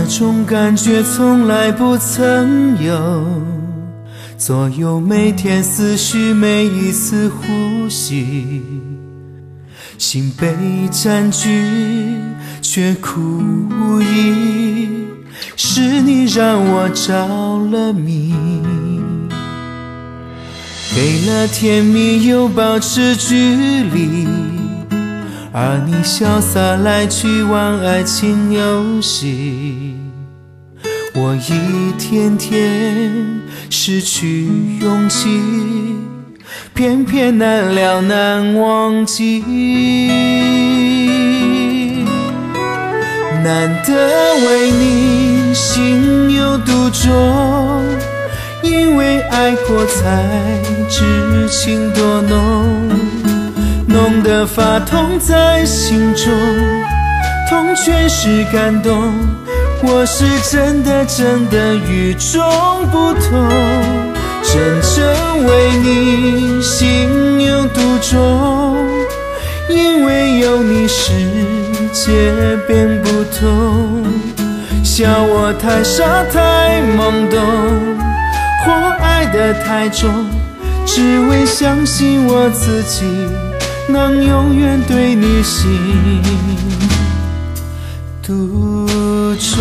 种感觉从来不曾有，左右每天思绪，每一次呼吸，心被占据却苦无依，是你让我着了迷，给了甜蜜又保持距离，而你潇洒来去玩爱情游戏，我一天天失去勇气，偏偏难了难忘记。难得为你心有独钟，因为爱过才知情多浓，浓得发痛在心中，痛却是感动，我是真的与众不同，真正为你心有独钟，因为有你世界变不同，笑我太傻太懵懂，或爱得太重，只为相信我自己能永远对你心独钟。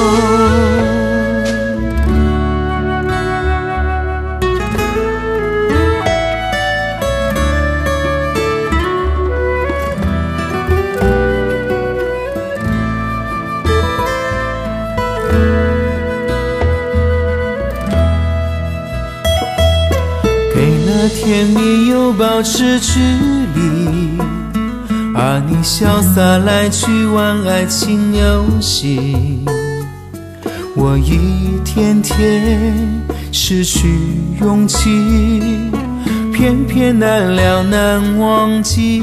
甜蜜又保持距离，而你潇洒来去玩爱情游戏，我一天天失去勇气，偏偏难了难忘记。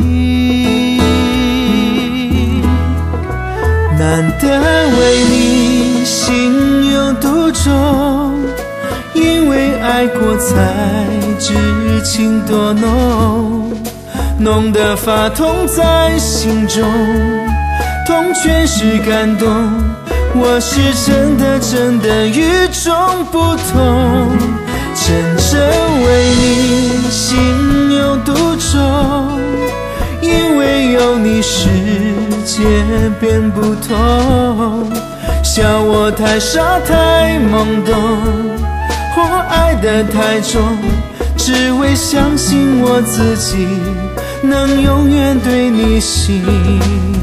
难得为你心有独钟，因为爱过才知情多浓，浓得发痛在心中，痛却是感动，我是真的与众不同，真正为你心有独钟，因为有你世界变不同，笑我太傻太懵懂，或爱得太重，只为相信我自己能永远对你心